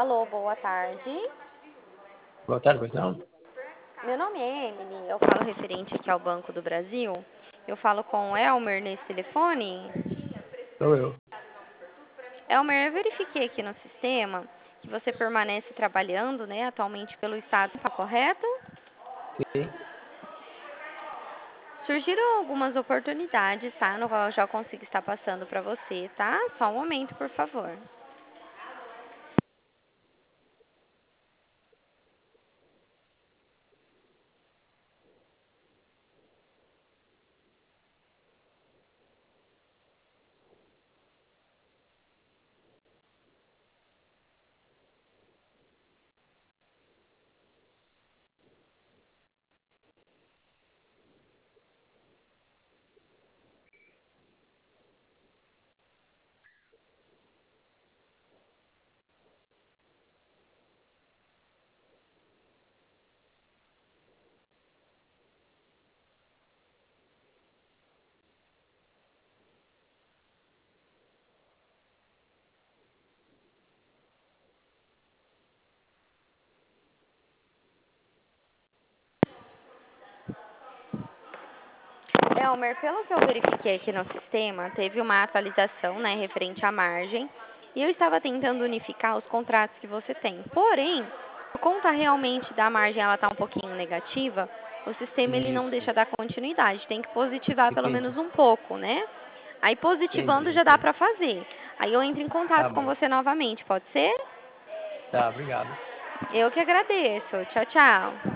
Alô, boa tarde. Boa tarde, pois não? Meu nome é Emily, eu falo referente aqui ao Banco do Brasil. Eu falo com o Elmer nesse telefone. Sou eu. Elmer, eu verifiquei aqui no sistema que você permanece trabalhando, né, atualmente pelo Estado, tá correto? Sim. Surgiram algumas oportunidades, tá, no qual eu já consigo estar passando para você, tá? Só um momento, por favor. Elmer, pelo que eu verifiquei aqui no sistema, teve uma atualização, né, referente à margem, e eu estava tentando unificar os contratos que você tem. Porém, por conta realmente da margem ela tá um pouquinho negativa, o sistema ele não Isso. deixa dar continuidade, tem que positivar pelo Entendi. menos um pouco, né? Aí positivando Entendi, já dá entendi. para fazer. Aí eu entro em Tá contato com bom. você novamente, pode ser? Tá, obrigado. Eu que agradeço. Tchau, tchau.